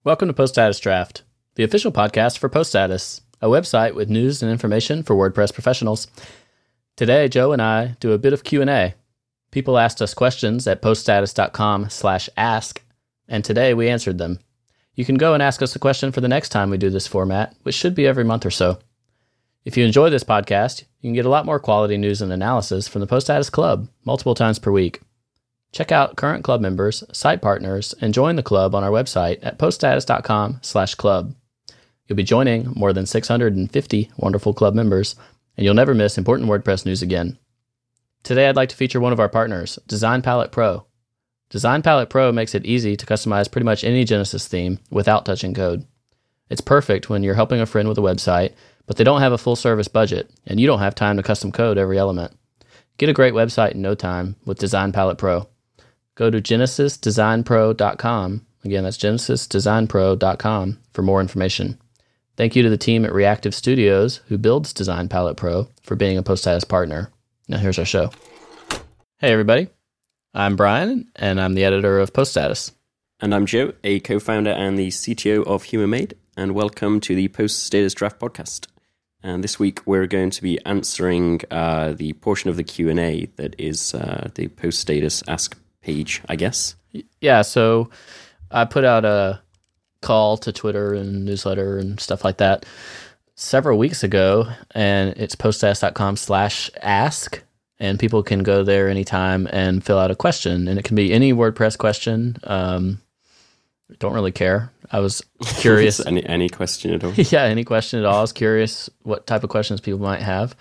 Welcome to Post Status Draft, the official podcast for Post Status, a website with news and information for WordPress professionals. Today, Joe and I do a bit of Q&A. People asked us questions at poststatus.com/ask, and today we answered them. You can go and ask us a question for the next time we do this format, which should be every month or so. If you enjoy this podcast, you can get a lot more quality news and analysis from the Post Status Club multiple times per week. Check out current club members, site partners, and join the club on our website at poststatus.com/club. You'll be joining more than 650 wonderful club members, and you'll never miss important WordPress news again. Today, I'd like to feature one of our partners, Design Palette Pro. Design Palette Pro makes it easy to customize pretty much any Genesis theme without touching code. It's perfect when you're helping a friend with a website, but they don't have a full-service budget, and you don't have time to custom code every element. Get a great website in no time with Design Palette Pro. Go to genesisdesignpro.com. Again, that's genesisdesignpro.com for more information. Thank you to the team at Reactive Studios, who builds Design Palette Pro, for being a Post Status partner. Now here's our show. Hey, everybody. I'm Brian, and I'm the editor of Post Status. And I'm Joe, a co-founder and the CTO of HumanMade, and welcome to the Post Status Draft podcast. And this week we're going to be answering the portion of the Q&A that is the Post Status Ask page, I guess. Yeah, so I put out a call to Twitter and newsletter and stuff like that several weeks ago, and it's poststatus.com/ask, and people can go there anytime and fill out a question, and it can be any WordPress question. Don't really care. I was curious. any question at all? Yeah, any question at all. I was curious what type of questions people might have.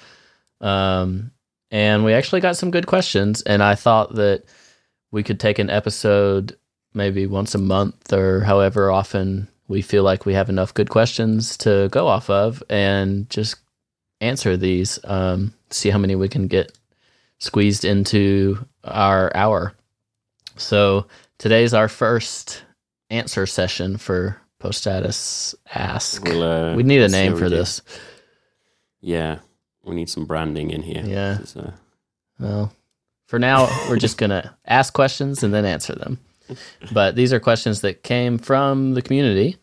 And we actually got some good questions, and I thought that we could take an episode maybe once a month or however often we feel like we have enough good questions to go off of and just answer these, see how many we can get squeezed into our hour. So today's our first answer session for Post Status Ask. We need a name for this. Yeah, we need some branding in here. Yeah. Well, for now, we're just going to ask questions and then answer them. But these are questions that came from the community.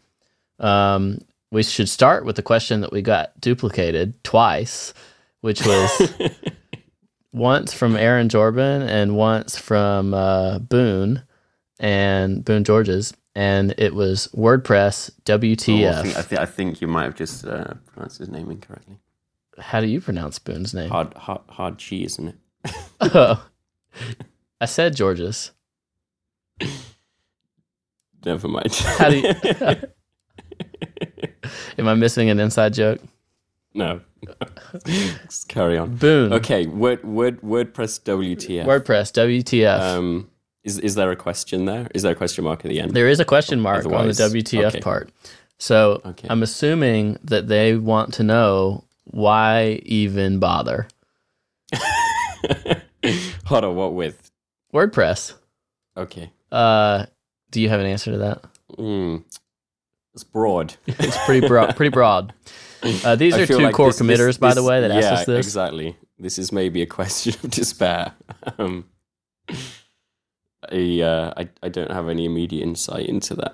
We should start with the question that we got duplicated twice, which was once from Aaron Jorban and once from Boone Georges, and it was WordPress WTF. I think you might have just pronounced his name incorrectly. How do you pronounce Boone's name? Hard G, isn't it? Oh, I said Georges. Never mind. How do you... Am I missing an inside joke? No. Let's carry on. Boone. Okay, WordPress WTF. WordPress WTF. Is there a question there? Is there a question mark at the end? There is a question mark on the WTF part. So I'm assuming that they want to know why even bother. Hold on, what with? WordPress. Okay. Do you have an answer to that? It's broad. It's pretty broad. These are two core committers, by the way, that asked us this. Exactly. This is maybe a question of despair. I don't have any immediate insight into that.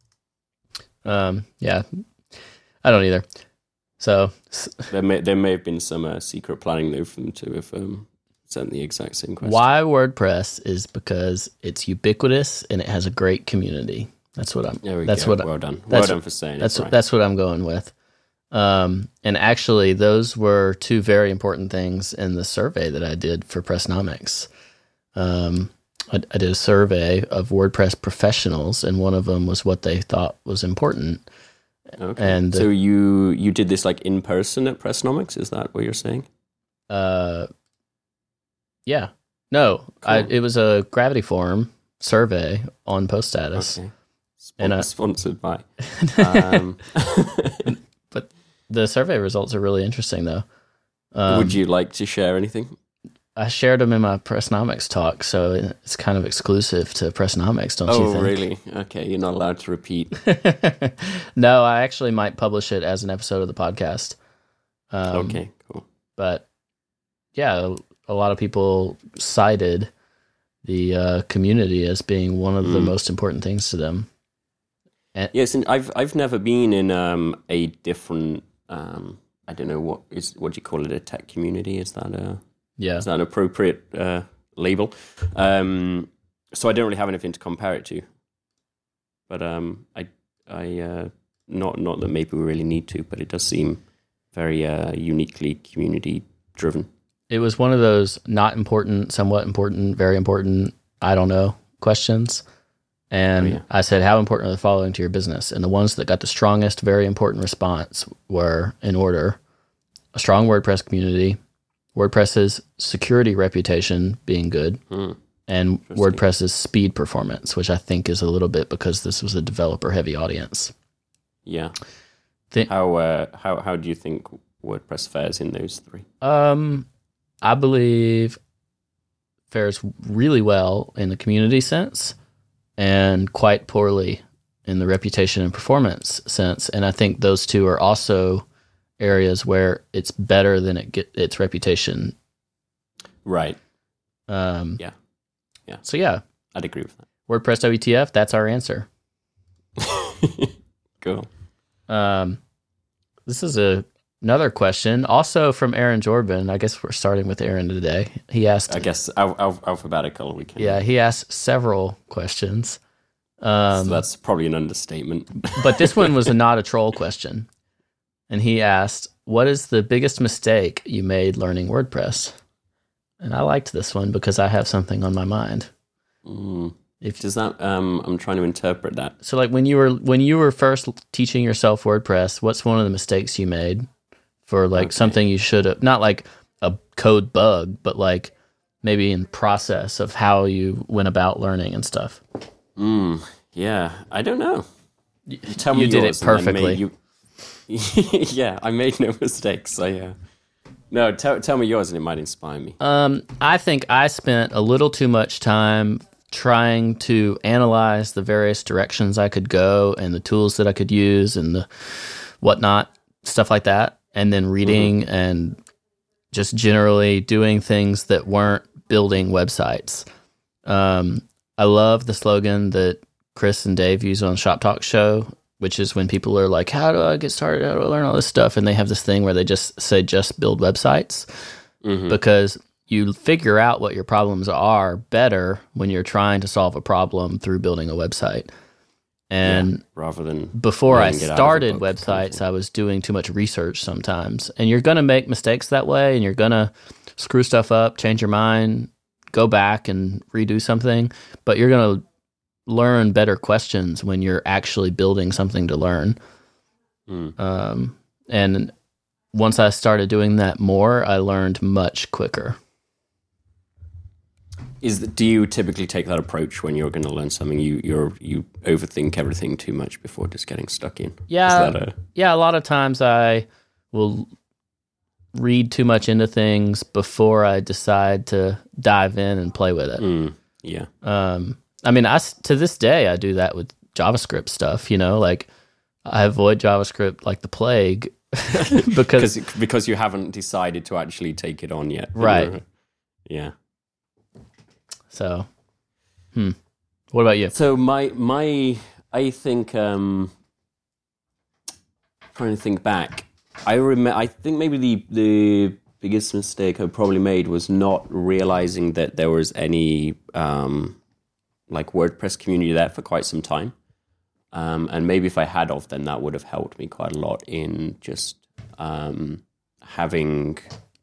Yeah, I don't either. So there may have been some secret planning though for them to have sent the exact same question. Why WordPress is because it's ubiquitous and it has a great community. That's what I'm. Well done. Well done for saying that's it. Right. That's what I'm going with. And actually, those were two very important things in the survey that I did for Pressnomics. I did a survey of WordPress professionals, and one of them was what they thought was important. Okay. And so you did this like in person at Pressnomics? Is that what you're saying? Yeah. No, cool. It was a Gravity Forum survey on Post Status. Okay. Sponsored by. But the survey results are really interesting, though. Would you like to share anything? I shared them in my Pressnomics talk, so it's kind of exclusive to Pressnomics, don't you think? Oh, really? Okay, you're not allowed to repeat. No, I actually might publish it as an episode of the podcast. Okay, cool. But yeah, a lot of people cited the community as being one of the most important things to them. And, Yes, and I've never been in a different. I don't know what do you call it? A tech community? Is that an appropriate label? So I don't really have anything to compare it to. But I not that maybe we really need to, but it does seem very uniquely community driven. It was one of those not important, somewhat important, very important, I don't know questions. And I said, how important are the following to your business? And the ones that got the strongest, very important response were in order: a strong WordPress community, WordPress's security reputation being good, and WordPress's speed performance, which I think is a little bit because this was a developer-heavy audience. Yeah. How do you think WordPress fares in those three? I believe fares really well in the community sense and quite poorly in the reputation and performance sense. And I think those two are also areas where it's better than its reputation. Right. Yeah. So I'd agree with that. WordPress WTF, that's our answer. Cool. This is another question, also from Aaron Jordan. I guess we're starting with Aaron today. He asked... I guess alphabetical we can. Yeah, he asked several questions. So that's probably an understatement. But this one was not a troll question. And he asked, what is the biggest mistake you made learning WordPress? And I liked this one because I have something on my mind. Does that? I'm trying to interpret that. So, like when you were first teaching yourself WordPress, what's one of the mistakes you made for something you should have, not like a code bug, but like maybe in process of how you went about learning and stuff? Yeah, I don't know. Tell me you did it perfectly. Yeah, I made no mistakes. No, tell me yours, and it might inspire me. I think I spent a little too much time trying to analyze the various directions I could go and the tools that I could use and the whatnot, stuff like that. And then reading and just generally doing things that weren't building websites. I love the slogan that Chris and Dave use on Shop Talk Show, which is when people are like, how do I get started? How do I learn all this stuff? And they have this thing where they just say, just build websites. Because you figure out what your problems are better when you're trying to solve a problem through building a website. And rather than before I started websites, I was doing too much research sometimes. And you're going to make mistakes that way, and you're going to screw stuff up, change your mind, go back and redo something. But you're going to learn better questions when you're actually building something to learn. And once I started doing that more, I learned much quicker. Do you typically take that approach when you're going to learn something? You overthink everything too much before just getting stuck in? Yeah, a lot of times I will read too much into things before I decide to dive in and play with it. Yeah. I mean, to this day, I do that with JavaScript stuff, like I avoid JavaScript like the plague because you haven't decided to actually take it on yet. Right. Yeah. So, what about you? So I think, trying to think back, I think maybe the biggest mistake I probably made was not realizing that there was any WordPress community there for quite some time. And maybe if I had then that would have helped me quite a lot in just having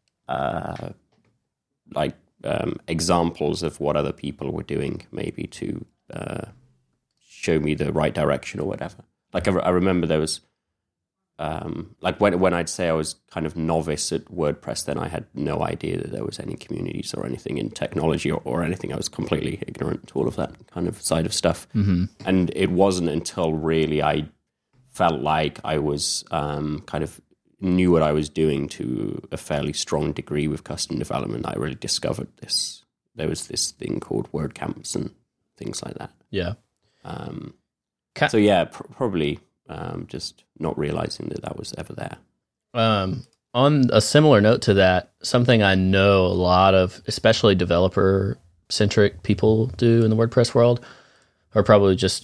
examples of what other people were doing, maybe to show me the right direction or whatever. I remember there was when I'd say I was kind of novice at WordPress, then I had no idea that there was any communities or anything in technology or anything. I was completely ignorant to all of that kind of side of stuff. And it wasn't until really I felt like I was kind of knew what I was doing to a fairly strong degree with custom development. I really discovered this. There was this thing called WordCamps and things like that. Yeah. So yeah, probably just not realizing that was ever there. On a similar note to that, something I know a lot of, especially developer-centric people do in the WordPress world, are probably just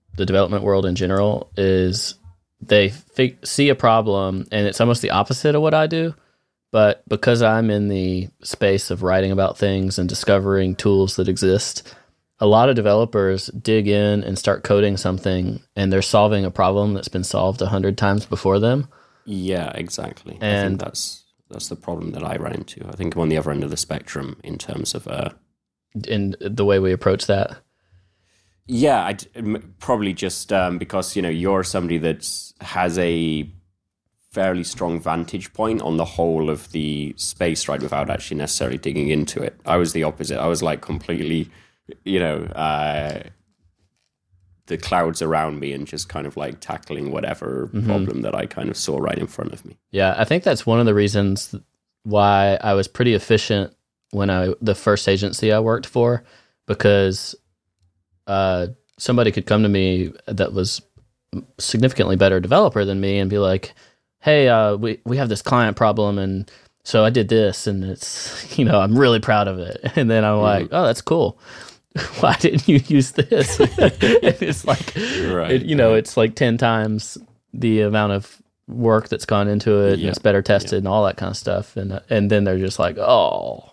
the development world in general is they see a problem, and it's almost the opposite of what I do. But because I'm in the space of writing about things and discovering tools that exist, a lot of developers dig in and start coding something, and they're solving a problem that's been solved 100 times before them. Yeah, exactly. And I think that's the problem that I run into. I think I'm on the other end of the spectrum in terms of in the way we approach that. Yeah, probably just because you're somebody that has a fairly strong vantage point on the whole of the space, right, without actually necessarily digging into it. I was the opposite. I was like completely, the clouds around me and just kind of like tackling whatever problem that I kind of saw right in front of me. Yeah, I think that's one of the reasons why I was pretty efficient when the first agency I worked for, because somebody could come to me that was significantly better developer than me and be like, hey, we have this client problem, and so I did this, and it's, I'm really proud of it. And then I'm like, oh, that's cool. Why didn't you use this? And it's like, right, it's like 10 times the amount of work that's gone into it, and it's better tested and all that kind of stuff. And then they're just like, oh.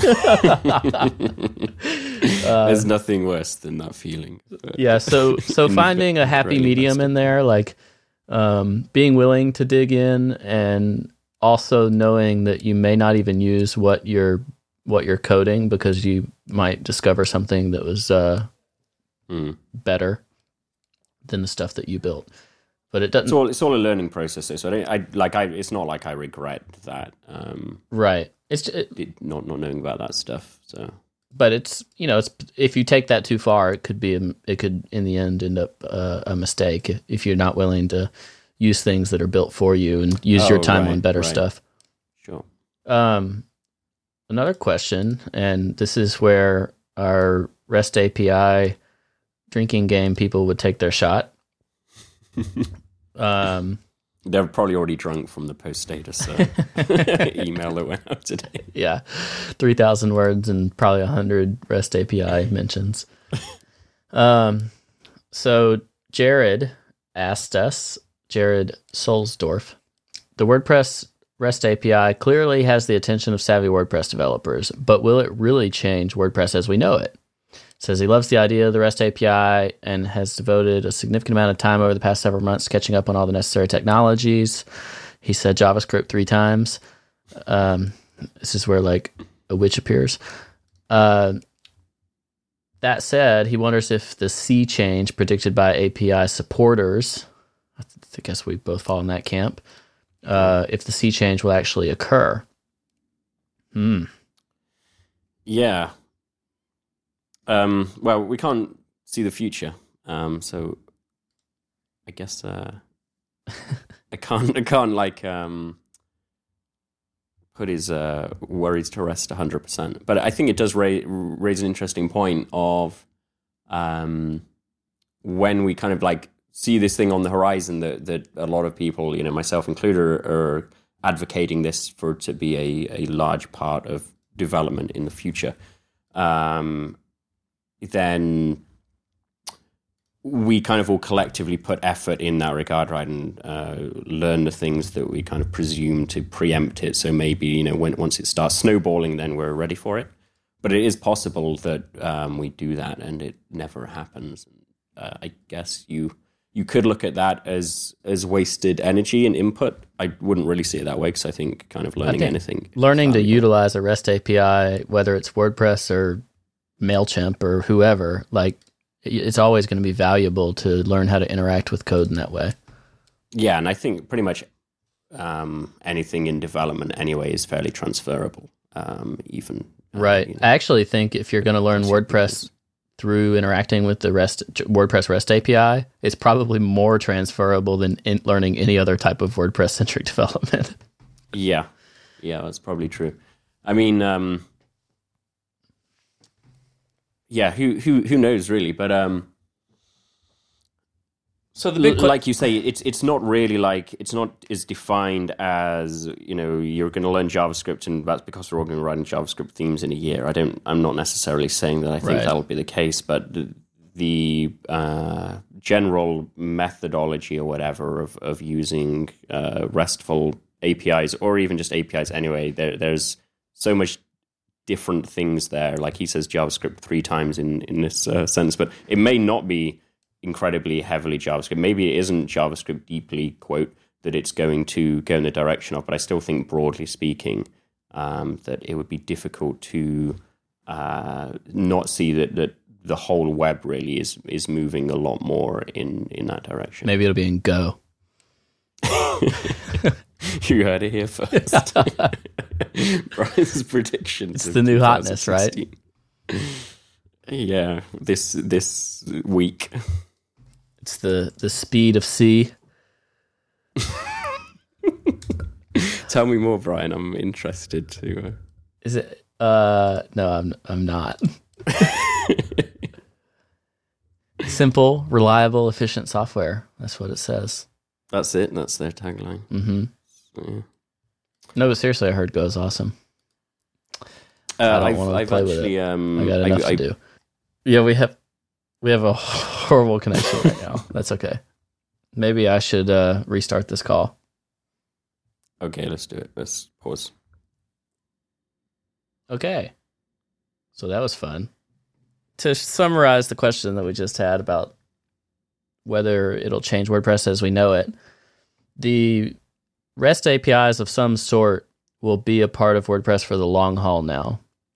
There's nothing worse than that feeling. Yeah, so finding a happy medium in there, like being willing to dig in, and also knowing that you may not even use what you're coding, because you might discover something that was better than the stuff that you built. But it doesn't. It's all a learning process, though. So it's not like I regret that. Right. It's not knowing about that stuff. So, but it's if you take that too far, it could in the end end up a mistake if you're not willing to use things that are built for you and use your time on better stuff. Sure. Another question, and this is where our REST API drinking game people would take their shot. They're probably already drunk from the post status email that went out today. Yeah, 3,000 words and probably 100 REST API mentions. So Jared asked us, Jared Solsdorf, the WordPress REST API clearly has the attention of savvy WordPress developers, but will it really change WordPress as we know it? Says he loves the idea of the REST API and has devoted a significant amount of time over the past several months catching up on all the necessary technologies. He said JavaScript 3 times. This is where like a witch appears. That said, he wonders if the sea change predicted by API supporters, I guess we both fall in that camp, if the sea change will actually occur. Yeah. Well, we can't see the future, so I guess I can't like put his worries to rest 100%. But I think it does raise an interesting point of when we kind of like see this thing on the horizon that a lot of people, myself included, are advocating this for it to be a large part of development in the future. Then we kind of all collectively put effort in that regard, right, and learn the things that we kind of presume to preempt it. So maybe, once it starts snowballing, then we're ready for it. But it is possible that we do that and it never happens. I guess you could look at that as wasted energy and input. I wouldn't really see it that way, because I think kind of learning to utilize a REST API, whether it's WordPress or MailChimp or whoever, like it's always going to be valuable to learn how to interact with code in that way. Yeah, and I think pretty much anything in development anyway is fairly transferable. Right. I actually think if you're going to learn WordPress through interacting with the WordPress REST API, it's probably more transferable than learning any other type of WordPress-centric development. Yeah, that's probably true. I mean, who knows really? But so like you say, it's not really like it's not as defined as you're going to learn JavaScript and that's because we're all going to write in JavaScript themes in a year. I'm not necessarily saying that I think that'll be the case, but the general methodology or whatever of using RESTful APIs, or even just APIs anyway, there's so much different things there. Like he says JavaScript 3 times in this sentence, but it may not be incredibly heavily JavaScript. Maybe it isn't JavaScript deeply, quote, that it's going to go in the direction of, but I still think broadly speaking that it would be difficult to not see that the whole web really is moving a lot more in that direction. Maybe it'll be in Go. You heard it here first. Brian's prediction. It's the new hotness, right? Yeah, this week. It's the speed of C. Tell me more, Brian. I'm interested to. Is it? No, I'm not. Simple, reliable, efficient software. That's what it says. That's it. That's their tagline. Mm-hmm. So, yeah. No, but seriously, I heard Go's awesome. I don't want to play actually, with it. I got enough to do. Yeah, we have a horrible connection right now. That's okay. Maybe I should restart this call. Okay, let's do it. Let's pause. Okay. So that was fun. To summarize the question that we just had about whether it'll change WordPress as we know it, the REST APIs of some sort will be a part of WordPress for the long haul now.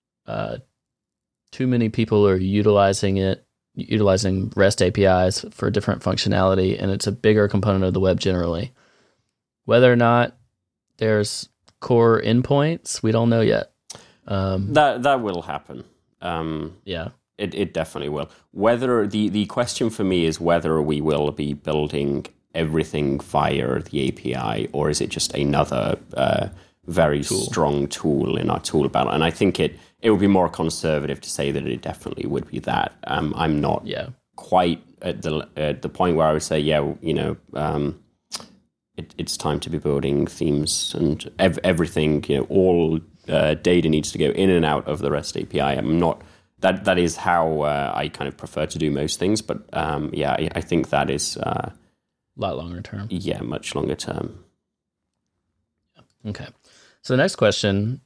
Too many people are utilizing REST APIs for different functionality, and it's a bigger component of the web generally. Whether or not there's core endpoints, we don't know yet. That will happen. Yeah. It definitely will. Whether the question for me is whether we will be building everything via the API, or is it just another very strong tool in our tool belt? And I think it would be more conservative to say that it definitely would be that. I'm not quite at the point where I would say, it's time to be building themes and everything. All data needs to go in and out of the REST API. I'm not. That is how I kind of prefer to do most things. But I think that is a lot longer term. Yeah, much longer term. Okay. So the next question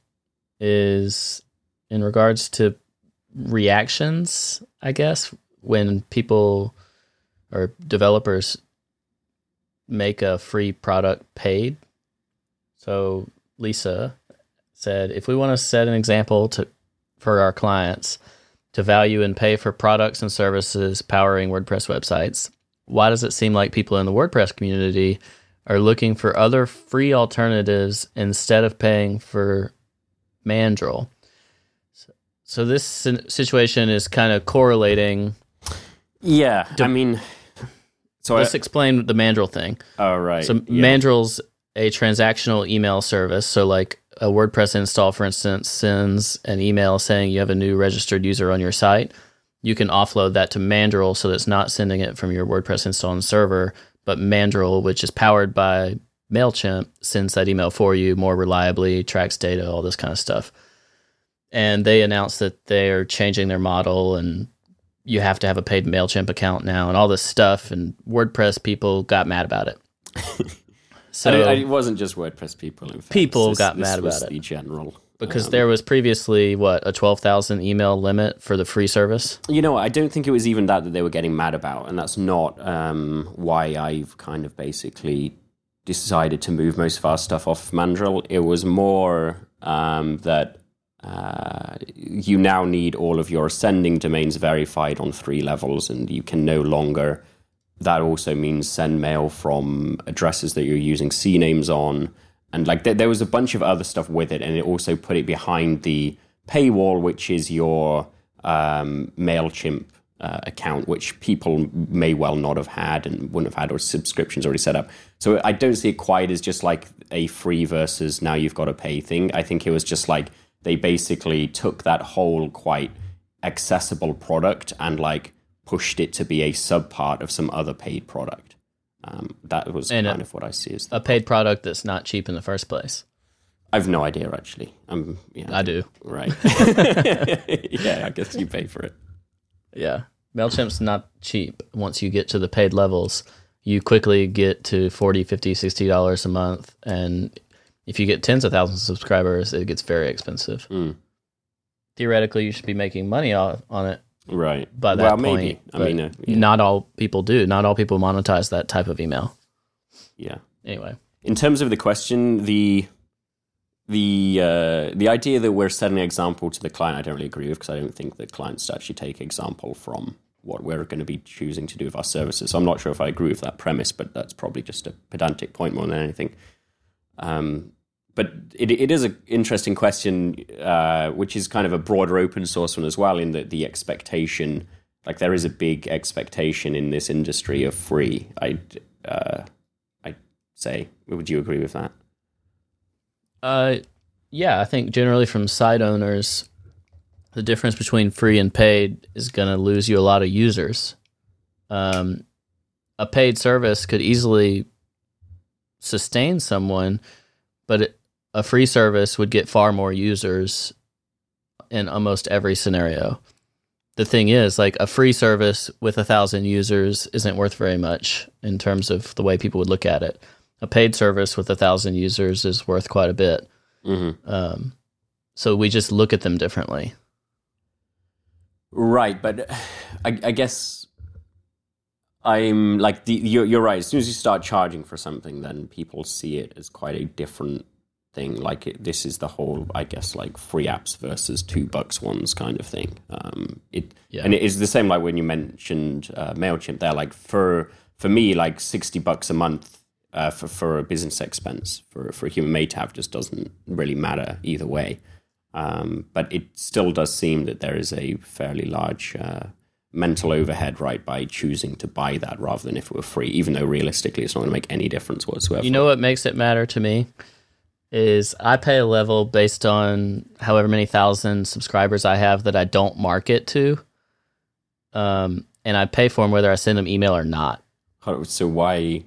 is in regards to reactions, I guess, when people or developers make a free product paid. So Lisa said, if we want to set an example for our clients to value and pay for products and services powering WordPress websites, why does it seem like people in the WordPress community are looking for other free alternatives instead of paying for Mandrill? So this situation is kind of correlating. Yeah, so let's explain the Mandrill thing. Oh, right. So Mandrill's a transactional email service. So like a WordPress install, for instance, sends an email saying you have a new registered user on your site. You can offload that to Mandrill so that it's not sending it from your WordPress install and server, but Mandrill, which is powered by MailChimp, sends that email for you more reliably, tracks data, all this kind of stuff. And they announced that they're changing their model and you have to have a paid MailChimp account now and all this stuff. And WordPress people got mad about it. So it wasn't just WordPress people. In fact. People got mad about it. The general. Because there was previously, a 12,000 email limit for the free service? I don't think it was even that they were getting mad about. And that's not why I've kind of basically decided to move most of our stuff off Mandrill. It was more that you now need all of your sending domains verified on 3 levels, and you can no longer. That also means send mail from addresses that you're using CNAMEs on. And there was a bunch of other stuff with it, and it also put it behind the paywall, which is your MailChimp account, which people may well not have had and wouldn't have had, or subscriptions already set up. So I don't see it quite as just like a free versus now you've got to pay thing. I think it was just like they basically took that whole quite accessible product and pushed it to be a subpart of some other paid product. That was kind of what I see as a paid product that's not cheap in the first place. I've no idea, actually. I do. Right. Yeah, I guess you pay for it. Yeah. MailChimp's not cheap. Once you get to the paid levels, you quickly get to $40, $50, $60 a month. And if you get tens of thousands of subscribers, it gets very expensive. Theoretically, you should be making money on it. Right. By that point. Maybe. I mean, not all people do. Not all people monetize that type of email. Yeah. Anyway. In terms of the question, the idea that we're setting an example to the client, I don't really agree with, because I don't think that clients actually take example from what we're going to be choosing to do with our services. So I'm not sure if I agree with that premise, but that's probably just a pedantic point more than anything. But it is an interesting question, which is kind of a broader open source one as well, in that the expectation, like there is a big expectation in this industry of free. I'd say, would you agree with that? Yeah, I think generally from site owners, the difference between free and paid is going to lose you a lot of users. A paid service could easily sustain someone, but a free service would get far more users in almost every scenario. The thing is, like, a free service with 1,000 users isn't worth very much in terms of the way people would look at it. A paid service with 1,000 users is worth quite a bit. Mm-hmm. So we just look at them differently. Right, but I guess I'm like, you're right. As soon as you start charging for something, then people see it as quite a different thing. Like this is the whole, I guess, like free apps versus $2 ones kind of thing. And it is the same like when you mentioned MailChimp there. Like for me, like $60 a month for a business expense for a human made to have just doesn't really matter either way. But it still does seem that there is a fairly large mental overhead, right, by choosing to buy that rather than if it were free, even though realistically it's not going to make any difference whatsoever. You know what makes it matter to me is I pay a level based on however many thousand subscribers I have that I don't market to. And I pay for them whether I send them email or not. So why...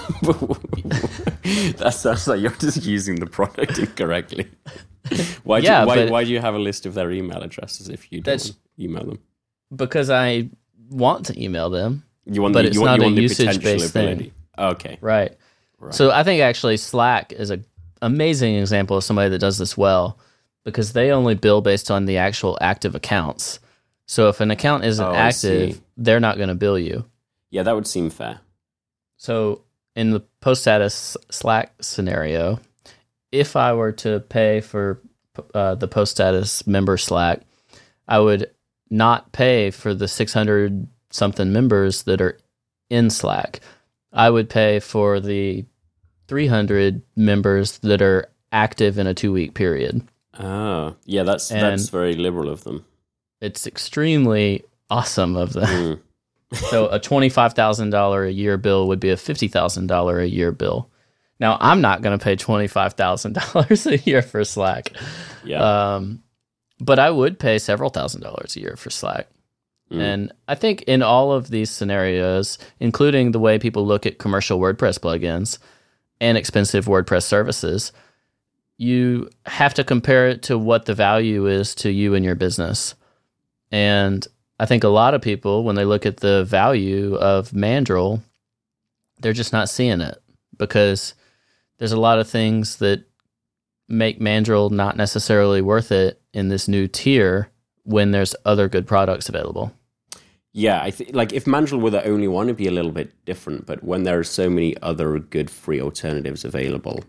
That sounds like you're just using the product incorrectly. Why do you have a list of their email addresses if you don't email them? Because I want to email them, but it's not a usage-based thing. Okay. Right. So I think actually Slack is an amazing example of somebody that does this well, because they only bill based on the actual active accounts. So if an account isn't active, they're not going to bill you. Yeah, that would seem fair. So in the post status Slack scenario, if I were to pay for the post status member Slack, I would not pay for the 600 something members that are in Slack. I would pay for the 300 members that are active in a 2-week period. Oh, yeah, that's very liberal of them. It's extremely awesome of them. So a $25,000 a year bill would be a $50,000 a year bill. Now, I'm not going to pay $25,000 a year for Slack. Yeah. But I would pay several $1,000s a year for Slack. And I think in all of these scenarios, including the way people look at commercial WordPress plugins and expensive WordPress services, you have to compare it to what the value is to you and your business. And I think a lot of people, when they look at the value of Mandrill, they're just not seeing it, because there's a lot of things that make Mandrill not necessarily worth it in this new tier when there's other good products available. Yeah, I think like if Mandrill were the only one, it'd be a little bit different. But when there are so many other good free alternatives available,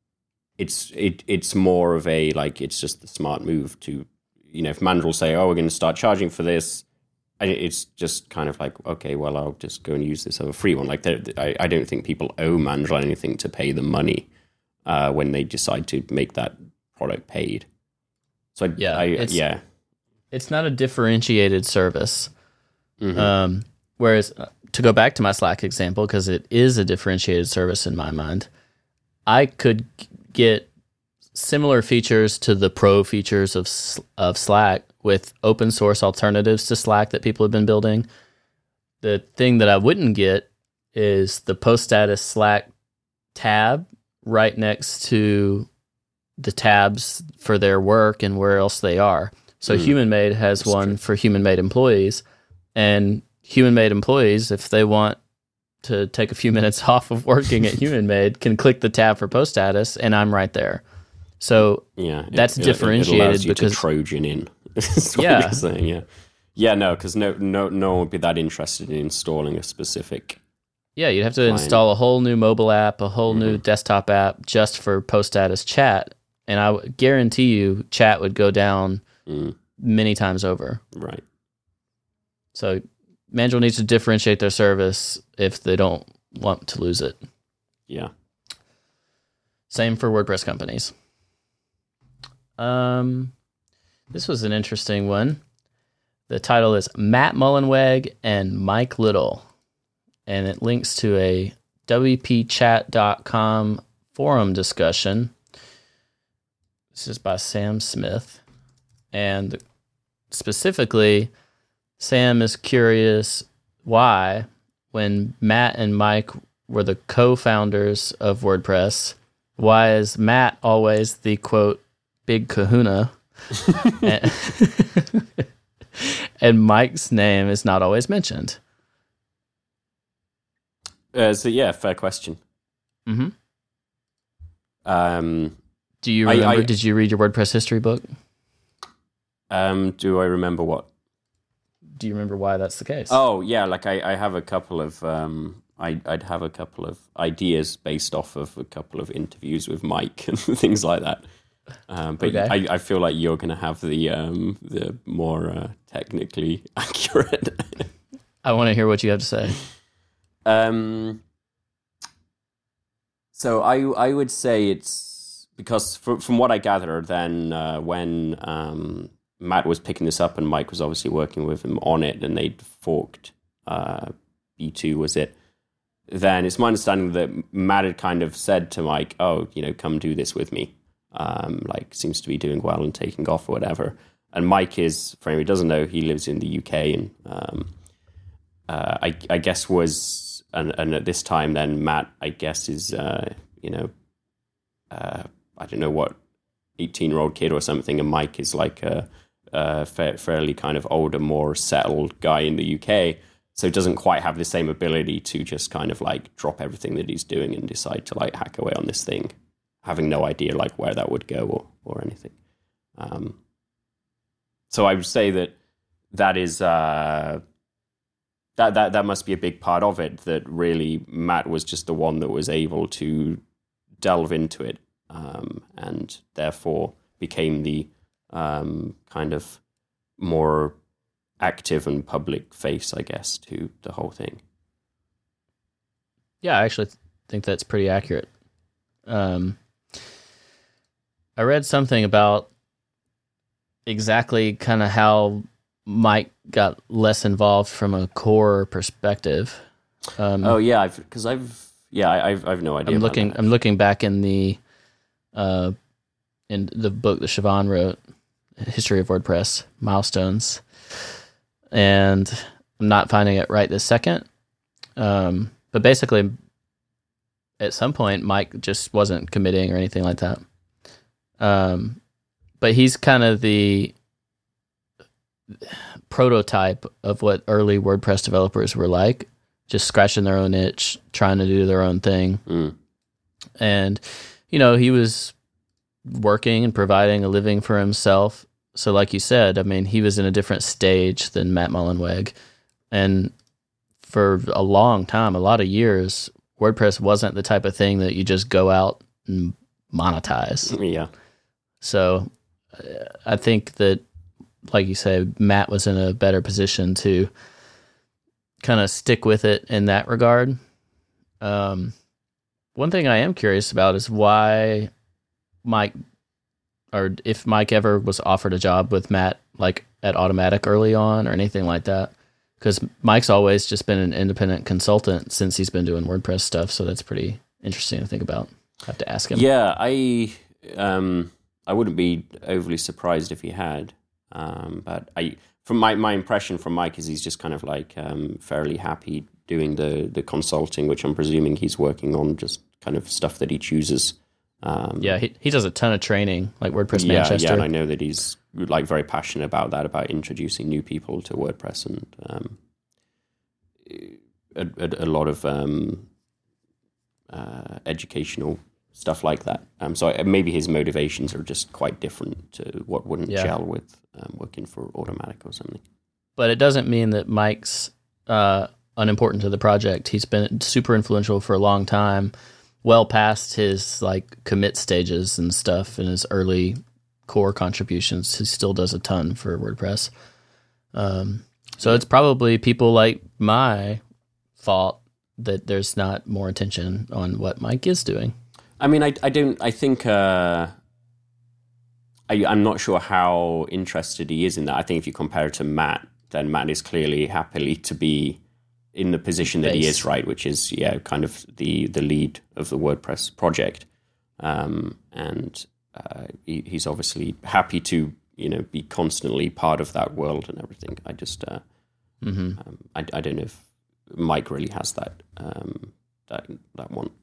it's more of a like it's just the smart move to, you know, if Mandrill say, oh, we're going to start charging for this, it's just kind of like, okay, well, I'll just go and use this other free one. Like I don't think people owe Mandrill anything to pay them money when they decide to make that product paid. So it's not a differentiated service. Whereas to go back to my Slack example, because it is a differentiated service in my mind, I could get similar features to the pro features of Slack with open source alternatives to Slack that people have been building. The thing that I wouldn't get is the post status Slack tab right next to the tabs for their work and where else they are. So HumanMade has one for HumanMade employees, And Human-Made employees, if they want to take a few minutes off of working at Human-Made, can click the tab for post status, and I'm right there. So that's differentiated it allows you because to Trojan in. That's what you're saying, no, because no one would be that interested in installing a specific. Yeah, you'd have to install a whole new mobile app, a whole new desktop app just for post status chat, and I guarantee you, chat would go down many times over. Right. So Mandrill needs to differentiate their service if they don't want to lose it. Yeah. Same for WordPress companies. This was an interesting one. The title is Matt Mullenweg and Mike Little, and it links to a WPChat.com forum discussion. This is by Sam Smith, and specifically, Sam is curious why, when Matt and Mike were the co-founders of WordPress, why is Matt always the, quote, big kahuna, and Mike's name is not always mentioned? Fair question. Mm-hmm. Do you remember, did you read your WordPress history book? Do I remember what? Do you remember why that's the case? Oh, yeah, like I have a couple of... I'd have a couple of ideas based off of a couple of interviews with Mike and things like that. But okay. I feel like you're going to have the more technically accurate. I want to hear what you have to say. So I would say it's because from what I gather, then when Matt was picking this up and Mike was obviously working with him on it, and they'd forked B2 was it. Then it's my understanding that Matt had kind of said to Mike, "Oh, come do this with me." Like seems to be doing well and taking off or whatever. And Mike is, for anyone who doesn't know, he lives in the UK, and I guess was and at this time then Matt, I guess is I don't know what 18-year-old kid or something, and Mike is like a fairly kind of older, more settled guy in the UK. So doesn't quite have the same ability to just kind of like drop everything that he's doing and decide to like hack away on this thing, having no idea like where that would go or anything. So I would say that is that must be a big part of it, that really Matt was just the one that was able to delve into it, and therefore became the kind of more active and public face, I guess, to the whole thing. Yeah, I actually think that's pretty accurate. I read something about exactly kind of how Mike got less involved from a core perspective. I've no idea. I'm looking back in the book that Siobhan wrote, History of WordPress, Milestones, and I'm not finding it right this second. But basically, at some point, Mike just wasn't committing or anything like that. But he's kind of the prototype of what early WordPress developers were like, just scratching their own itch, trying to do their own thing. And, he was working and providing a living for himself. So like you said, I mean, he was in a different stage than Matt Mullenweg. And for a long time, a lot of years, WordPress wasn't the type of thing that you just go out and monetize. Yeah. So I think that, like you say, Matt was in a better position to kind of stick with it in that regard. One thing I am curious about is why Mike, or if Mike ever was offered a job with Matt, like at Automattic early on or anything like that. Because Mike's always just been an independent consultant since he's been doing WordPress stuff. So that's pretty interesting to think about. I have to ask him. Yeah, I wouldn't be overly surprised if he had. But from my impression from Mike is he's just kind of like fairly happy doing the consulting, which I'm presuming he's working on just kind of stuff that he chooses Yeah, he does a ton of training, like WordPress Yeah, Manchester. and I know that he's like very passionate about that, about introducing new people to WordPress, and a lot of educational stuff like that. So maybe his motivations are just quite different to what wouldn't gel with working for Automattic or something. But it doesn't mean that Mike's unimportant to the project. He's been super influential for a long time, well past his like commit stages and stuff and his early core contributions. He still does a ton for WordPress. So it's probably people like my fault that there's not more attention on what Mike is doing. I mean, I think I'm not sure how interested he is in that. I think if you compare it to Matt, then Matt is clearly happily to be in the position that he is, right? Which is, kind of the lead of the WordPress project. And he's obviously happy to, be constantly part of that world and everything. I just, I don't know if Mike really has that want.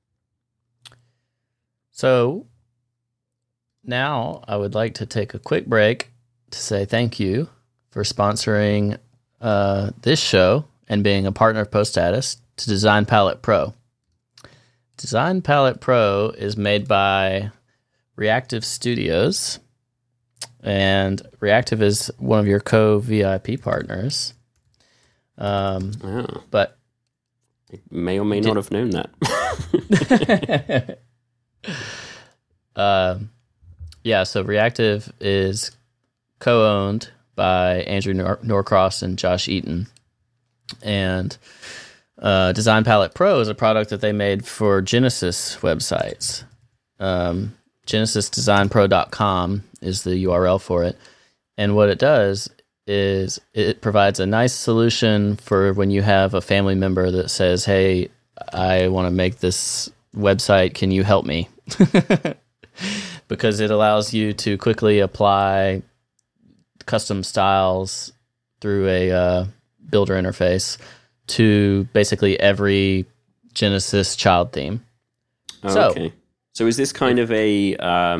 So now I would like to take a quick break to say thank you for sponsoring this show and being a partner of Post Status to Design Palette Pro. Design Palette Pro is made by Reactive Studios, and Reactive is one of your co-VIP partners. But I may or may not have known that. So Reactive is co-owned by Andrew Norcross and Josh Eaton. And Design Palette Pro is a product that they made for Genesis websites. GenesisDesignPro.com is the URL for it. And what it does is it provides a nice solution for when you have a family member that says, hey, I want to make this website, can you help me? Because it allows you to quickly apply custom styles through a builder interface to basically every Genesis child theme. Okay. So is this kind of a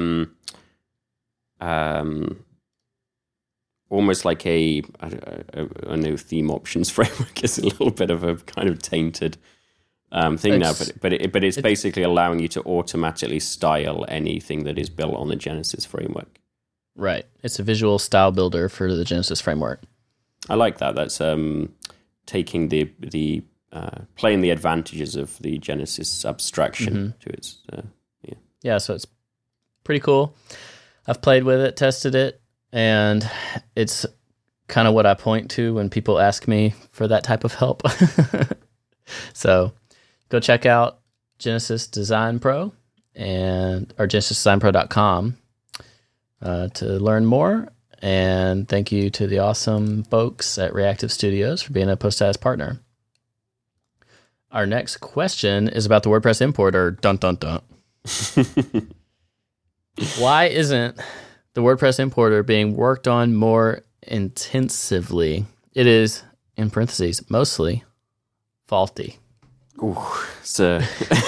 almost like I know theme options framework is a little bit of a kind of tainted thing now, but it's basically allowing you to automatically style anything that is built on the Genesis framework. Right. It's a visual style builder for the Genesis framework. I like that. That's taking the playing the advantages of the Genesis abstraction to its Yeah, so it's pretty cool. I've played with it, tested it, and it's kind of what I point to when people ask me for that type of help. So go check out Genesis Design Pro or GenesisDesignPro.com to learn more. And thank you to the awesome folks at Reactive Studios for being a Post Status partner. Our next question is about the WordPress importer. Dun, dun, dun. Why isn't the WordPress importer being worked on more intensively? It is, in parentheses, mostly faulty. Ooh, so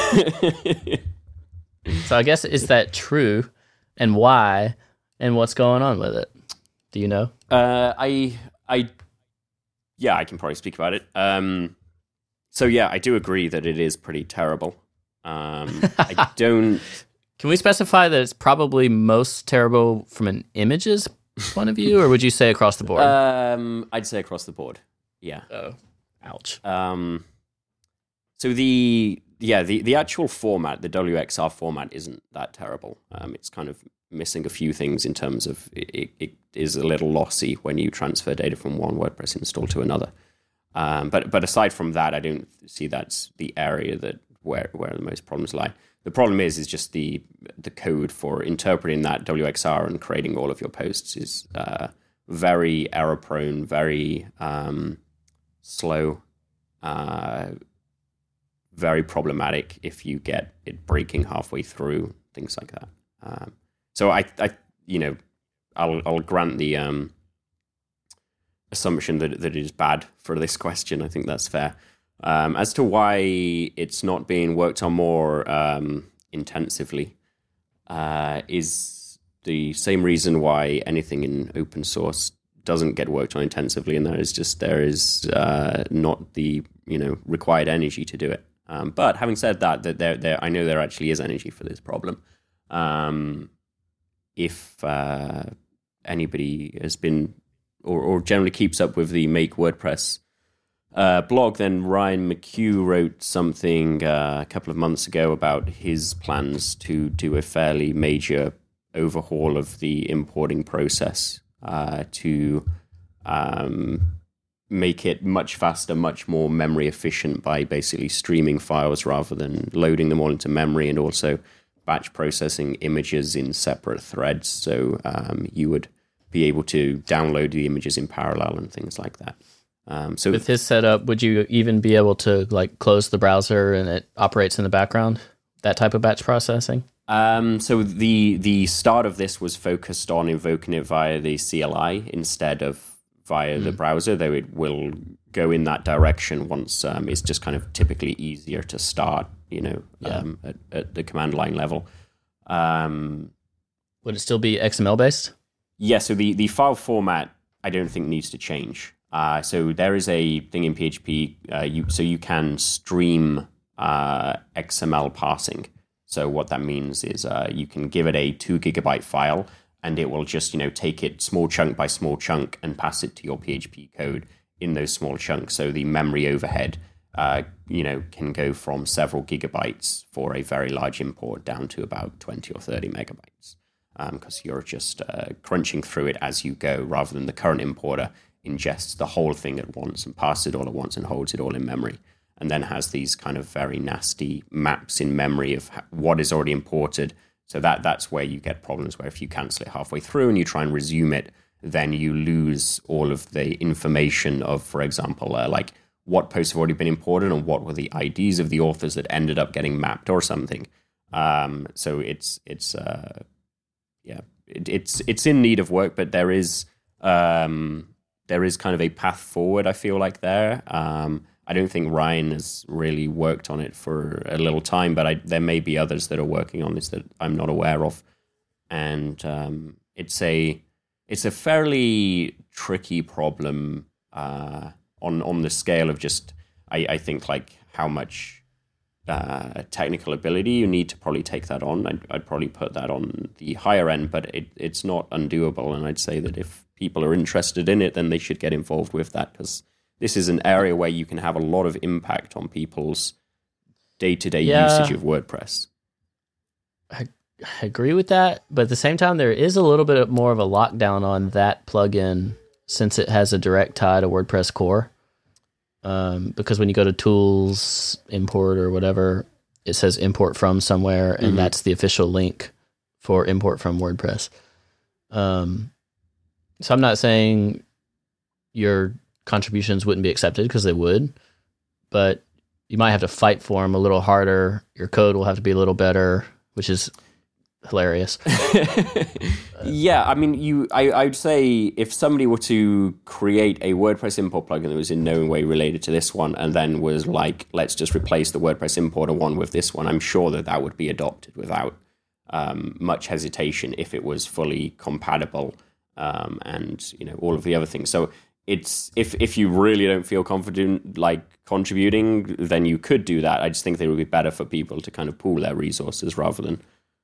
I guess, is that true? And why? And what's going on with it? Do you know? I can probably speak about it. So yeah, I do agree that it is pretty terrible. I don't. Can we specify that it's probably most terrible from an images point of view, or would you say across the board? I'd say across the board. Yeah. Oh, ouch. So the actual format, the WXR format, isn't that terrible. It's kind of missing a few things in terms of it is a little lossy when you transfer data from one WordPress install to another. But aside from that, I don't see that's the area that where the most problems lie. The problem is just the code for interpreting that WXR and creating all of your posts is very error prone, very slow, very problematic if you get it breaking halfway through, things like that. So I'll grant the assumption that it is bad for this question. I think that's fair. As to why it's not being worked on more intensively, is the same reason why anything in open source doesn't get worked on intensively, and there is not the required energy to do it. But having said that, there I know there actually is energy for this problem. If anybody has been or generally keeps up with the Make WordPress blog, then Ryan McHugh wrote something a couple of months ago about his plans to do a fairly major overhaul of the importing process to make it much faster, much more memory efficient by basically streaming files rather than loading them all into memory, and also batch processing images in separate threads. So you would be able to download the images in parallel and things like that. So with his setup, would you even be able to like close the browser and it operates in the background? That type of batch processing? So the start of this was focused on invoking it via the CLI instead of via the browser, though it will go in that direction once it's just kind of typically easier to start, at the command line level. Would it still be XML based? Yeah, so the file format I don't think needs to change. So there is a thing in PHP, you can stream XML parsing. So what that means is you can give it a 2 gigabyte file, and it will just take it small chunk by small chunk and pass it to your PHP code in those small chunks. So the memory overhead, can go from several gigabytes for a very large import down to about 20 or 30 megabytes, because you're just crunching through it as you go, rather than the current importer ingests the whole thing at once and passes it all at once and holds it all in memory, and then has these kind of very nasty maps in memory of what is already imported. So that's where you get problems, where if you cancel it halfway through and you try and resume it, then you lose all of the information of, for example, like what posts have already been imported and what were the IDs of the authors that ended up getting mapped or something. So it's in need of work, but there is kind of a path forward, I feel like there. I don't think Ryan has really worked on it for a little time, but there may be others that are working on this that I'm not aware of. And it's a fairly tricky problem on the scale of just, I think, like how much technical ability you need to probably take that on. I'd probably put that on the higher end, but it's not undoable. And I'd say that if people are interested in it, then they should get involved with that, because this is an area where you can have a lot of impact on people's day-to-day usage of WordPress. I agree with that, but at the same time, there is a little bit more of a lockdown on that plugin since it has a direct tie to WordPress core. Because when you go to tools, import or whatever, it says import from somewhere, and that's the official link for import from WordPress. So I'm not saying your contributions wouldn't be accepted, because they would, but you might have to fight for them a little harder. Your code will have to be a little better, which is hilarious. Yeah, I mean, I'd say if somebody were to create a WordPress import plugin that was in no way related to this one, and then was like, let's just replace the WordPress importer one with this one, I'm sure that would be adopted without much hesitation if it was fully compatible, and all of the other things. So it's if you really don't feel confident like contributing, then you could do that. I just think that it would be better for people to kind of pool their resources rather than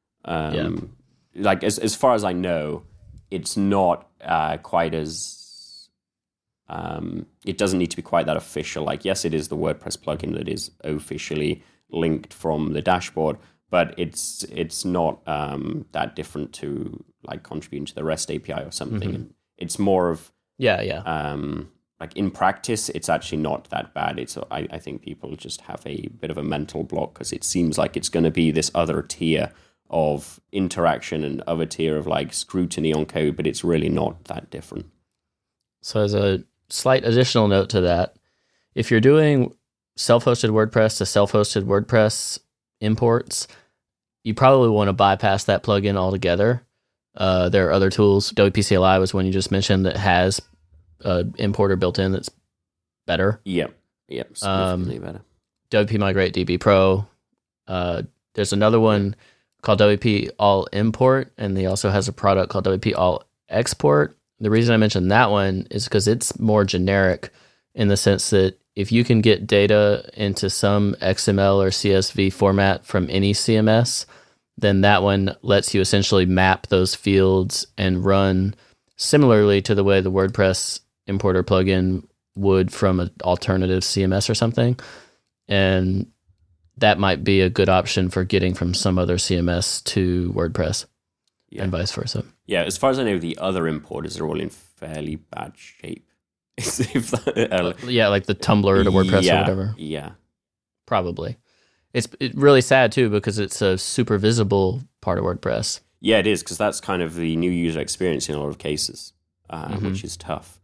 like as far as I know, it's not quite as it doesn't need to be quite that official. Like, yes, it is the WordPress plugin that is officially linked from the dashboard, but it's not that different to like contributing to the REST API or something. And it's more of like in practice, it's actually not that bad. I think people just have a bit of a mental block because it seems like it's going to be this other tier of interaction and other tier of like scrutiny on code, but it's really not that different. So as a slight additional note to that, if you're doing self-hosted WordPress to self-hosted WordPress imports, you probably want to bypass that plugin altogether. There are other tools. Adobe PCLI was one you just mentioned that has an importer built in that's better. Yep, significantly better. Adobe Migrate DB Pro. There's another one called WP All Import, and he also has a product called WP All Export. The reason I mentioned that one is because it's more generic in the sense that if you can get data into some XML or CSV format from any CMS, then that one lets you essentially map those fields and run similarly to the way the WordPress importer plugin would from an alternative CMS or something. And that might be a good option for getting from some other CMS to WordPress and vice versa. Yeah, as far as I know, the other importers are all in fairly bad shape. Yeah, like the Tumblr to WordPress or whatever. Yeah. Probably. It's really sad too because it's a super visible part of WordPress. Yeah, it is, because that's kind of the new user experience in a lot of cases, which is tough.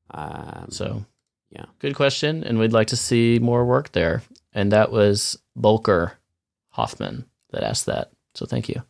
Good question, and we'd like to see more work there. And that was Volker Hoffman that asked that. So thank you.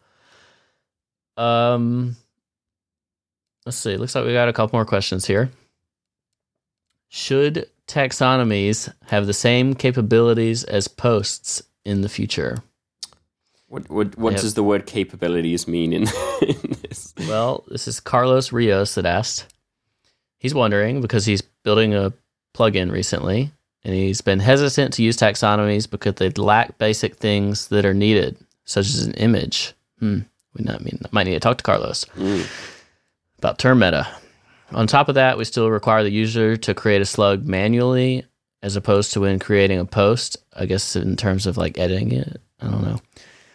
Let's see. Looks like we got a couple more questions here. Should taxonomies have the same capabilities as posts in the future? What does the word capabilities mean in this? Well, this is Carlos Rios that asked. He's wondering because he's building a plugin recently, and he's been hesitant to use taxonomies because they lack basic things that are needed, such as an image. We might need to talk to Carlos about term meta. On top of that, we still require the user to create a slug manually as opposed to when creating a post, I guess in terms of like editing it. I don't know.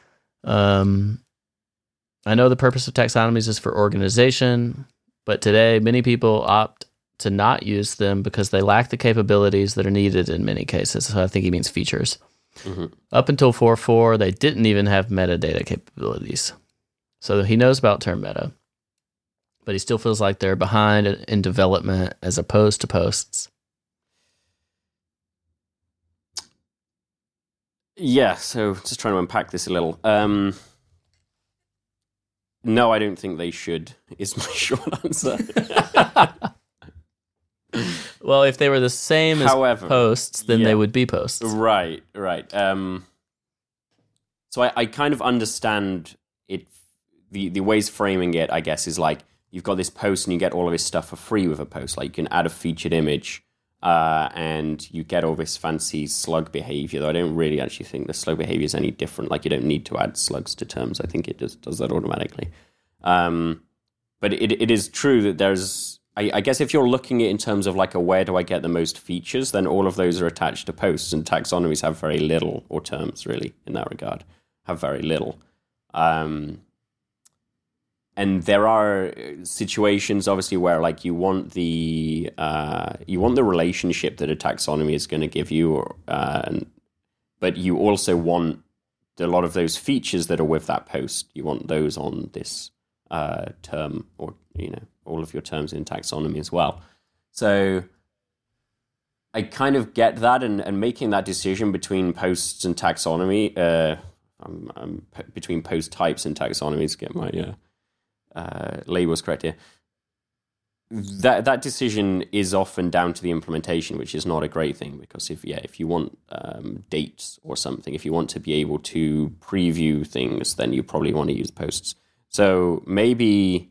I know the purpose of taxonomies is for organization, but today many people opt to not use them because they lack the capabilities that are needed in many cases. So I think he means features. Up until 4.4, they didn't even have metadata capabilities. So he knows about term meta, but he still feels like they're behind in development as opposed to posts. Yeah, so just trying to unpack this a little. No, I don't think they should, is my short answer. Well, if they were the same as posts, then they would be posts. Right. So I kind of understand it. The ways framing it, I guess, is like you've got this post and you get all of this stuff for free with a post. Like you can add a featured image and you get all this fancy slug behavior. Though I don't really actually think the slug behavior is any different. Like you don't need to add slugs to terms. I think it just does that automatically. But it is true that there's... I guess if you're looking at it in terms of like where do I get the most features, then all of those are attached to posts, and taxonomies have very little, or terms really in that regard have very little. And there are situations obviously where like you want the relationship that a taxonomy is going to give you, but you also want a lot of those features that are with that post. You want those on this term, or all of your terms in taxonomy as well. So I kind of get that, and making that decision between posts and taxonomy, between post types and taxonomies, get my labels correct here. That decision is often down to the implementation, which is not a great thing, because if you want dates or something, if you want to be able to preview things, then you probably want to use posts. So maybe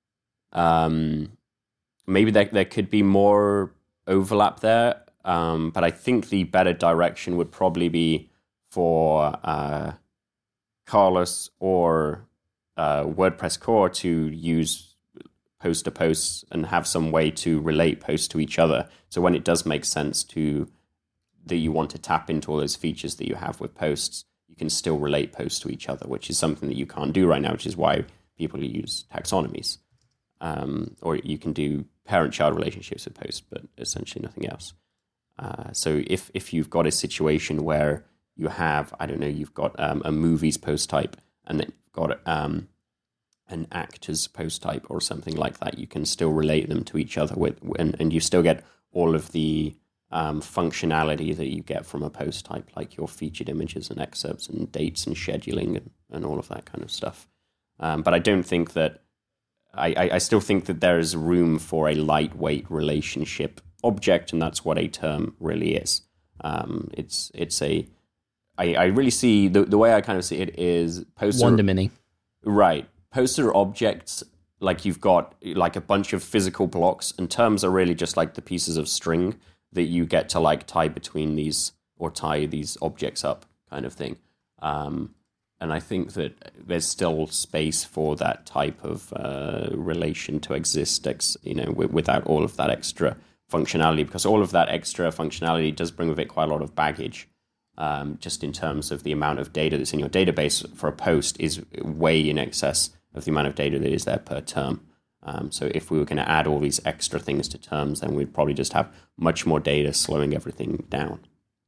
there could be more overlap there, but I think the better direction would probably be for Carlos or WordPress core to use post to posts and have some way to relate posts to each other. So when it does make sense that you want to tap into all those features that you have with posts, you can still relate posts to each other, which is something that you can't do right now, which is why people use taxonomies. Or you can do parent-child relationships with posts, but essentially nothing else. So if you've got a situation where you have, you've got a movies post type, and then you've got an actors post type or something like that, you can still relate them to each other and you still get all of the functionality that you get from a post type, like your featured images and excerpts and dates and scheduling and all of that kind of stuff. But I don't think that I still think that there is room for a lightweight relationship object, and that's what a term really is. It's I really see the way I kind of see it is posts one to many. Right. Posts are objects, like you've got like a bunch of physical blocks, and terms are really just like the pieces of string that you get to like tie between these or tie these objects up kind of thing. And I think that there's still space for that type of relation to exist, without all of that extra functionality, because all of that extra functionality does bring with it quite a lot of baggage. Just in terms of the amount of data that's in your database for a post is way in excess of the amount of data that is there per term. So if we were going to add all these extra things to terms, then we'd probably just have much more data slowing everything down.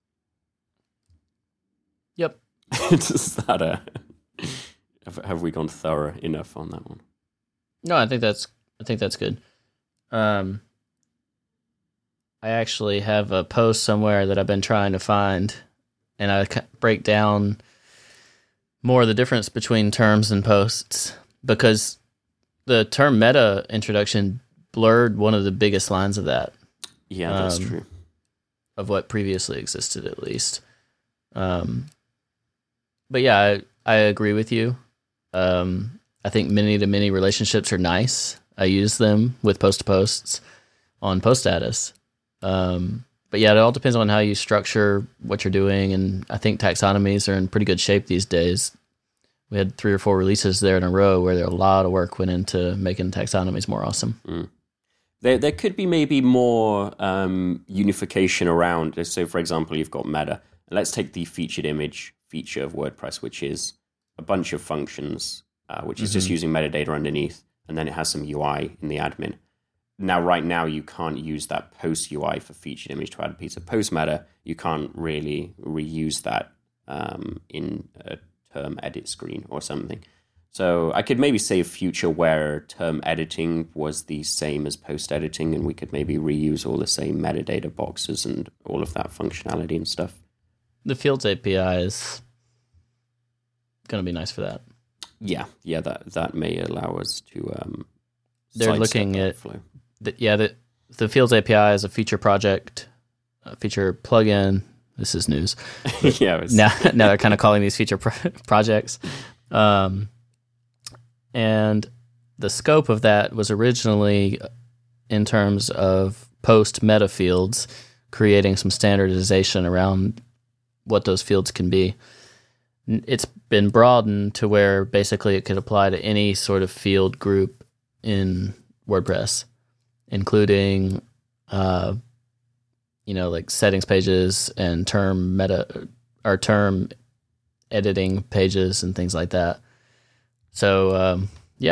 Yep. Is that have we gone thorough enough on that one? No, I think that's good. I actually have a post somewhere that I've been trying to find, and I break down more of the difference between terms and posts, because the term meta introduction blurred one of the biggest lines of that. Yeah, that's true. Of what previously existed, at least. But yeah, I agree with you. I think many-to-many relationships are nice. I use them with post-to-posts on post status. But yeah, it all depends on how you structure what you're doing, and I think taxonomies are in pretty good shape these days. We had 3 or 4 releases there in a row where a lot of work went into making taxonomies more awesome. There could be maybe more unification around. So, for example, you've got meta. Let's take the featured image feature of WordPress, which is a bunch of functions, which is just using metadata underneath, and then it has some UI in the admin. Now, right now, you can't use that post UI for featured image to add a piece of post meta. You can't really reuse that in a term edit screen or something. So I could maybe say a future where term editing was the same as post editing, and we could maybe reuse all the same metadata boxes and all of that functionality and stuff. The Fields API is going to be nice for that. Yeah, that may allow us to. They're looking at flow. The Fields API is a feature project, a feature plugin. This is news. Yeah. Now they're kind of calling these feature projects, and the scope of that was originally in terms of post meta fields, creating some standardization around what those fields can be. It's been broadened to where basically it could apply to any sort of field group in WordPress, including, like settings pages and term editing pages and things like that. So,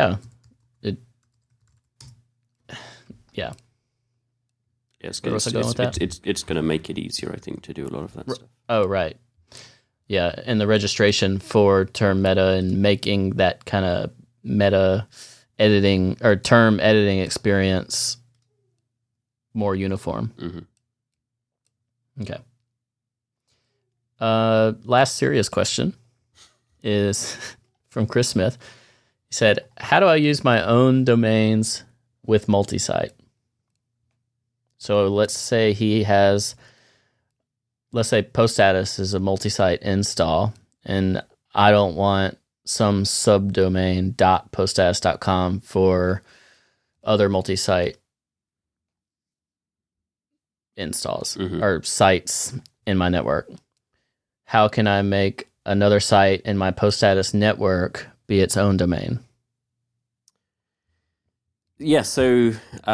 it's going to make it easier, I think, to do a lot of that stuff. Oh, right. Yeah, and the registration for term meta and making that kind of meta editing or term editing experience more uniform. Mm-hmm. Okay. Last serious question is from Chris Smith. He said, how do I use my own domains with multi-site? So let's say post status is a multi-site install, and I don't want some subdomain .poststatus.com for other multi-site installs or sites in my network. How can I make another site in my post status network be its own domain? Yeah, so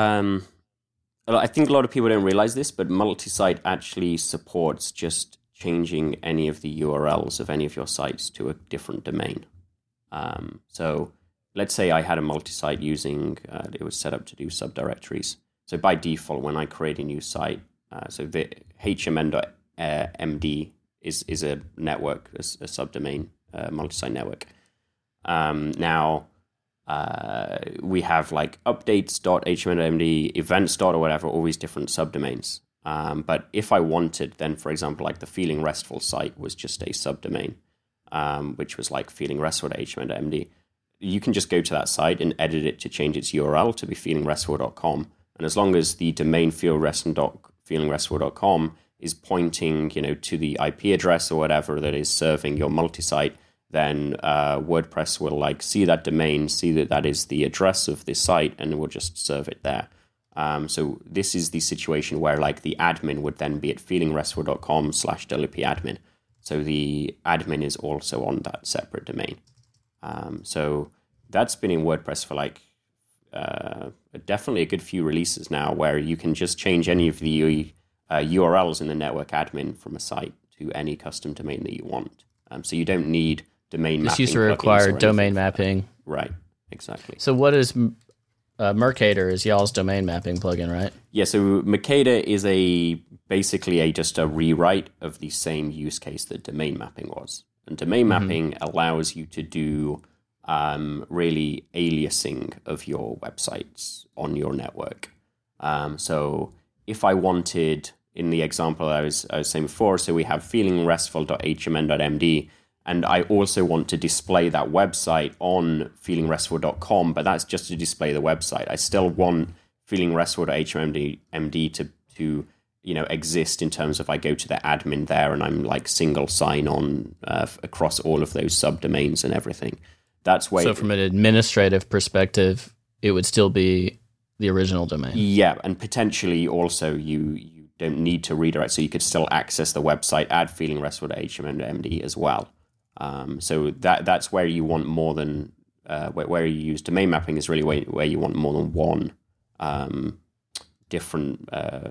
I think a lot of people don't realize this, but multi-site actually supports just changing any of the URLs of any of your sites to a different domain. So let's say I had a multi-site using, it was set up to do subdirectories. So by default, when I create a new site, so the HMN.md is a network, a subdomain, multi-site network. Now, we have like updates.html.md, events. Or whatever, all these different subdomains. But if I wanted, then for example, like the Feeling Restful site was just a subdomain, which was like feelingrestful.html.md. You can just go to that site and edit it to change its URL to be feelingrestful.com. And as long as the domain feelingrestful.com is pointing, to the IP address or whatever that is serving your multi-site, then WordPress will see that domain, see that that is the address of this site, and it will just serve it there. So this is the situation where the admin would then be at feelingrestful.com/wp-admin. So the admin is also on that separate domain. So that's been in WordPress for definitely a good few releases now, where you can just change any of the URLs in the network admin from a site to any custom domain that you want. So you don't need domain mapping. This used to require domain mapping. Right, exactly. So what is Mercator? Is y'all's domain mapping plugin, right? Yeah, so Mercator is basically just a rewrite of the same use case that domain mapping was. And domain mapping allows you to do really aliasing of your websites on your network. So if I wanted, in the example I was saying before, so we have feelingrestful.html.md, and I also want to display that website on feelingrestful.com, but that's just to display the website. I still want feelingrestful.html.md to exist in terms of I go to the admin there and I'm single sign on across all of those subdomains and everything. That's where. So from an administrative perspective, it would still be the original domain. Yeah, and potentially also you don't need to redirect, so you could still access the website, add feelingrestful.html.md as well. So that's where you want more than where you use domain mapping is really where you want more than one different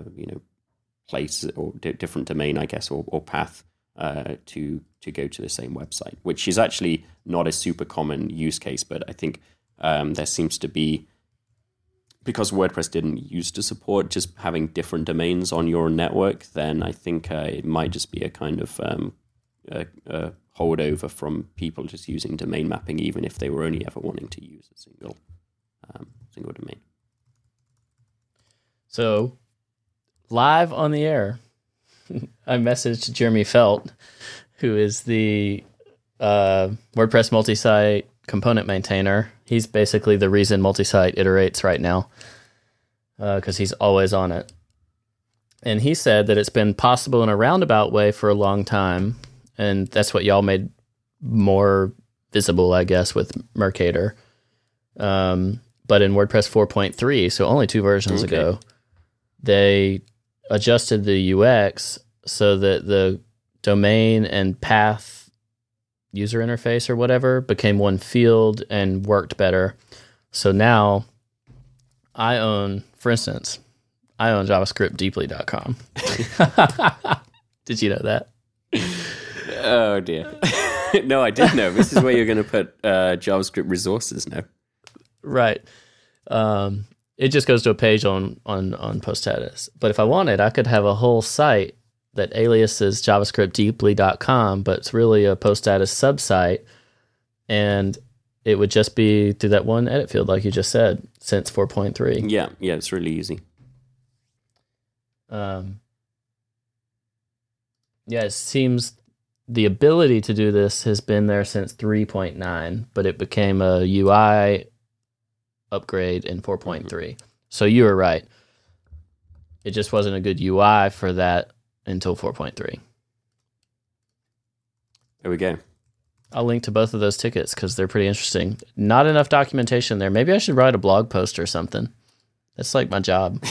place or different domain, I guess, or path to go to the same website, which is actually not a super common use case, but I think there seems to be, because WordPress didn't used to support just having different domains on your network, then I think it might just be a kind of a holdover from people just using domain mapping, even if they were only ever wanting to use a single domain. So, live on the air, I messaged Jeremy Felt, who is the WordPress multi-site component maintainer. He's basically the reason multi-site iterates right now, because he's always on it. And he said that it's been possible in a roundabout way for a long time, and that's what y'all made more visible, I guess, with Mercator. But in WordPress 4.3, so only 2 versions ago, they adjusted the UX so that the domain and path user interface or whatever became one field and worked better. So now I own JavaScriptDeeply.com. Did you know that? Oh dear. No, I did know. This is where you're going to put JavaScript resources now. Right. It just goes to a page on Post Status. But if I wanted, I could have a whole site that aliases JavaScriptDeeply.com, but it's really a Post Status subsite, and it would just be through that one edit field, like you just said, since 4.3. Yeah, it's really easy. It seems the ability to do this has been there since 3.9, but it became a UI upgrade in 4.3. So you were right. It just wasn't a good UI for that until 4.3. There we go. I'll link to both of those tickets because they're pretty interesting. Not enough documentation there. Maybe I should write a blog post or something. That's like my job.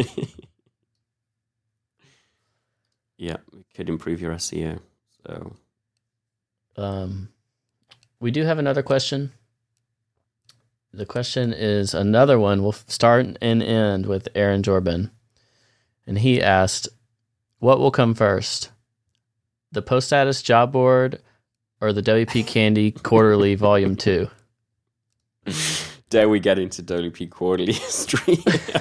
Yeah, it could improve your SEO. So, we do have another question. The question is another one. We'll start and end with Aaron Jorbin. And he asked, what will come first? The Post Status job board or the WP Candy Quarterly Volume 2? Dare we get into WP Quarterly history?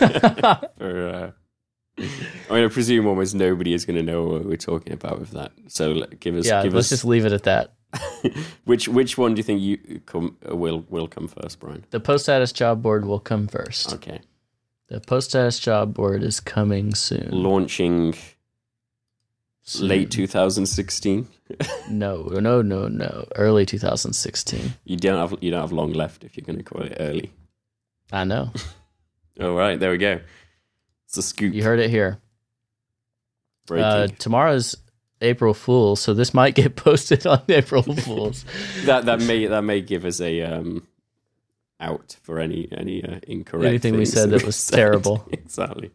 I presume almost nobody is going to know what we're talking about with that. So give us. Let's just leave it at that. Which one do you think will come first, Brian? The Post Status job board will come first. Okay. The Post Status job board is coming soon. Launching soon. Late 2016. No. Early 2016. You don't have long left if you're going to call it early. I know. All right, there we go. It's a scoop. You heard it here. Breaking. Tomorrow's April Fool's, so this might get posted on April Fool's. that may give us a out for any incorrect anything we things said that was terrible. Exactly.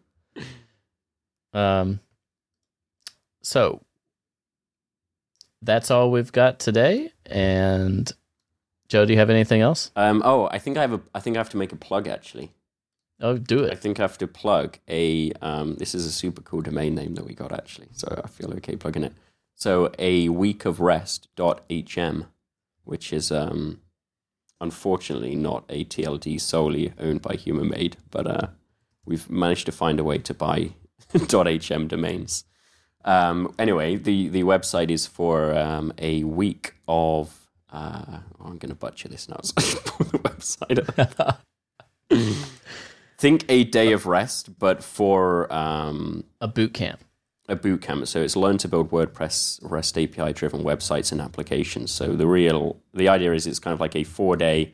So that's all we've got today. And Joe, do you have anything else? I think I have to make a plug actually. Oh, do I it. think I have to plug a this is a super cool domain name that we got actually, so I feel okay plugging it. So a weekofrest.hm, which is unfortunately not a TLD solely owned by HumanMade, but we've managed to find a way to buy .hm domains. Anyway, the website is for a week of I'm going to butcher this now, so I should pull the website up. Think a day of rest, but for A boot camp. a boot camp. So it's learn to build WordPress REST API driven websites and applications. So the idea is it's kind of like a 4-day,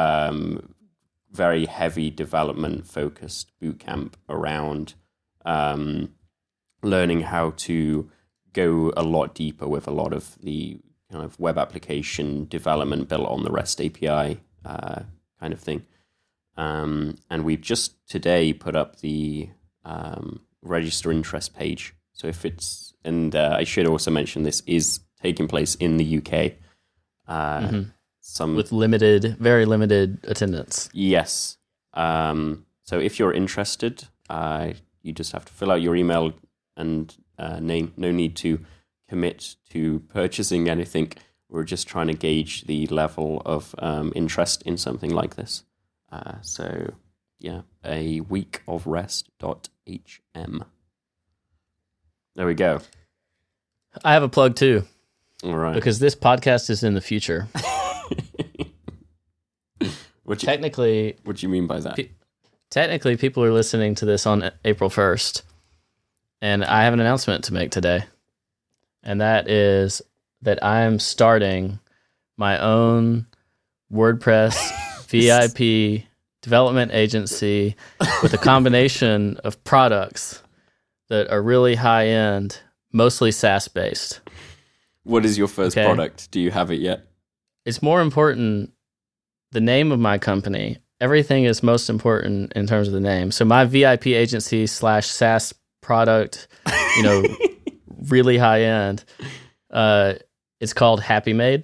very heavy development focused boot camp around learning how to go a lot deeper with a lot of the kind of web application development built on the REST API kind of thing. And we've just today put up the register interest page. So if it's, and I should also mention this is taking place in the UK. With very limited attendance. Yes. So if you're interested, you just have to fill out your email and name. No need to commit to purchasing anything. We're just trying to gauge the level of interest in something like this. So yeah, a week of rest.hm. There we go. I have a plug too. All right. Because this podcast is in the future. What do you mean by that? Technically, people are listening to this on April 1st. And I have an announcement to make today. And that is that I am starting my own WordPress VIP development agency with a combination of products that are really high end, mostly SaaS based. What is your first product? Do you have it yet? It's more important, the name of my company. Everything is most important in terms of the name. So my VIP agency / SaaS product, really high end, it's called Happy Made.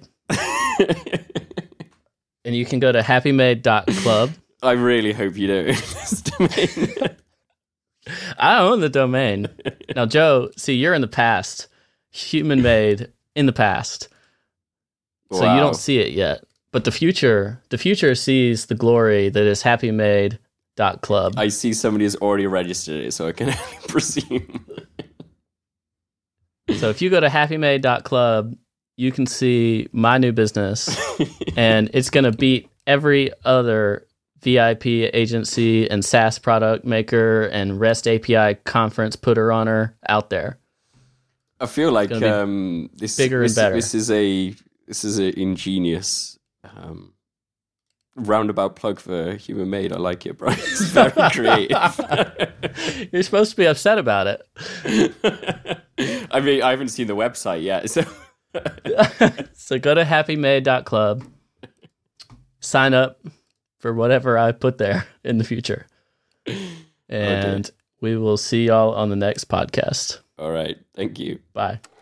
And you can go to happymade.club. I really hope you don't own this domain. I own the domain. Now, Joe, see, you're in the past. HumanMade in the past. So you don't see it yet. But the future sees the glory that is happymade.club. I see somebody has already registered it, so I can presume. So if you go to happymade.club, you can see my new business, and it's going to beat every other VIP agency and SaaS product maker and REST API conference putter honor out there. I feel like this and better. This is an ingenious roundabout plug for HumanMade. I like it, bro. It's very creative. You're supposed to be upset about it. I mean, I haven't seen the website yet, so. So go to happymade.club, sign up for whatever I put there in the future. And we will see y'all on the next podcast. All right. Thank you. Bye.